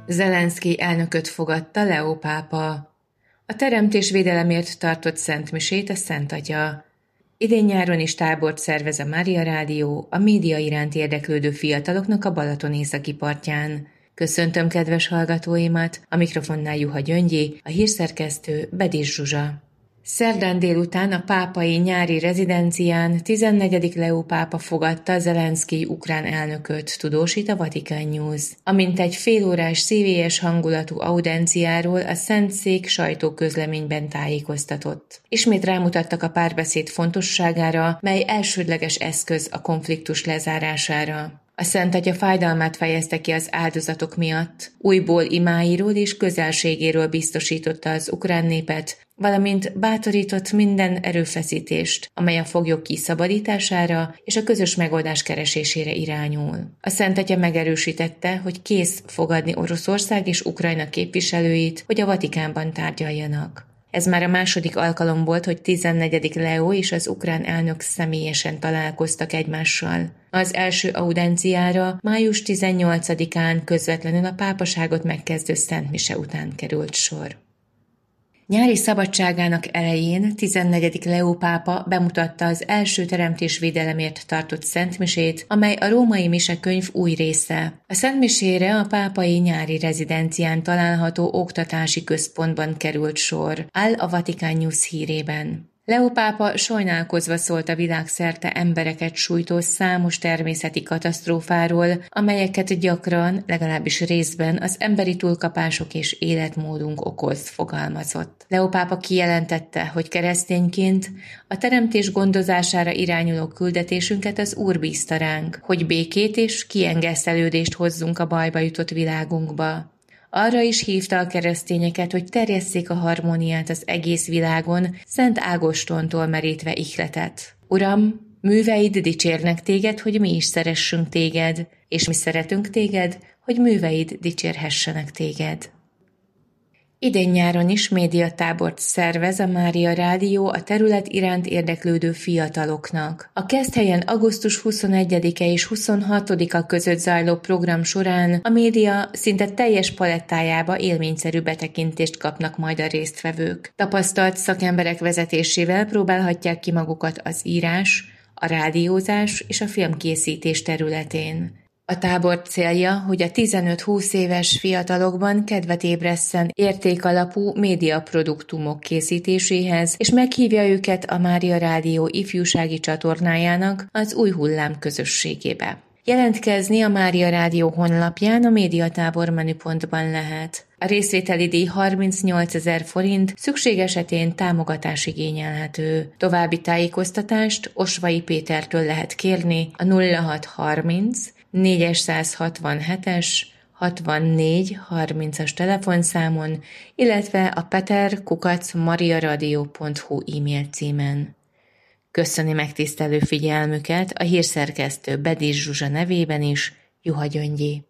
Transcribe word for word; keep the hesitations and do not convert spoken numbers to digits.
Zelenszkij elnököt fogadta Leó pápa. A teremtésvédelemért tartott szentmisét a Szent Atya. Idén nyáron is tábort szervez a Mária Rádió a média iránt érdeklődő fiataloknak a Balaton északi partján. Köszöntöm kedves hallgatóimat, a mikrofonnál Juha Gyöngyi, a hírszerkesztő Bedis Zsuzsa. Szerdán délután a pápai nyári rezidencián tizennegyedik Leó pápa fogadta Zelenszkij ukrán elnököt, tudósít a Vatican News. Amint egy félórás szívélyes hangulatú audenciáról a Szentszék sajtóközleményben tájékoztatott. Ismét rámutattak a párbeszéd fontosságára, mely elsődleges eszköz a konfliktus lezárására. A Szent Atya fájdalmát fejezte ki az áldozatok miatt, újból imáiról és közelségéről biztosította az ukrán népet, valamint bátorított minden erőfeszítést, amely a foglyok kiszabadítására és a közös megoldás keresésére irányul. A Szent Atya megerősítette, hogy kész fogadni Oroszország és Ukrajna képviselőit, hogy a Vatikánban tárgyaljanak. Ez már a második alkalom volt, hogy tizennegyedik Leó és az ukrán elnök személyesen találkoztak egymással. Az első audenciára május tizennyolcadikán közvetlenül a pápaságot megkezdő szentmise után került sor. Nyári szabadságának elején tizennegyedik Leó pápa bemutatta az első teremtésvédelemért tartott szentmisét, amely a római misekönyv új része. A szentmisére a pápai nyári rezidencián található oktatási központban került sor, áll a Vatican News hírében. Leó pápa sajnálkozva szólt a világszerte embereket sújtó számos természeti katasztrófáról, amelyeket gyakran, legalábbis részben az emberi túlkapások és életmódunk okoz, fogalmazott. Leó pápa kijelentette, hogy keresztényként a teremtés gondozására irányuló küldetésünket az Úr bízta ránk, hogy békét és kiengesztelődést hozzunk a bajba jutott világunkba. Arra is hívta a keresztényeket, hogy terjesszék a harmóniát az egész világon, Szent Ágostontól merítve ihletet. Uram, műveid dicsérnek téged, hogy mi is szeressünk téged, és mi szeretünk téged, hogy műveid dicsérhessenek téged. Idén nyáron is médiatábort szervez a Mária Rádió a terület iránt érdeklődő fiataloknak. A Keszthelyen augusztus huszonegyedike és huszonhatodika között zajló program során a média szinte teljes palettájába élményszerű betekintést kapnak majd a résztvevők. Tapasztalt szakemberek vezetésével próbálhatják ki magukat az írás, a rádiózás és a filmkészítés területén. A tábor célja, hogy a tizenöt-húsz éves fiatalokban kedvet ébresszen értékalapú médiaproduktumok készítéséhez, és meghívja őket a Mária Rádió ifjúsági csatornájának az új hullám közösségébe. Jelentkezni a Mária Rádió honlapján a médiatábor menüpontban lehet. A részvételi díj harmincnyolcezer forint, szükség esetén támogatás igényelhető. További tájékoztatást Osvai Pétertől lehet kérni a nulla hat harminc négyszázhatvanhét hatvannégy harmincas telefonszámon, illetve a peter kukac mariaradio pont hu e-mail címen. Köszöni megtisztelő figyelmüket a hírszerkesztő Bedis Zsuzsa nevében is, Juha Gyöngyi.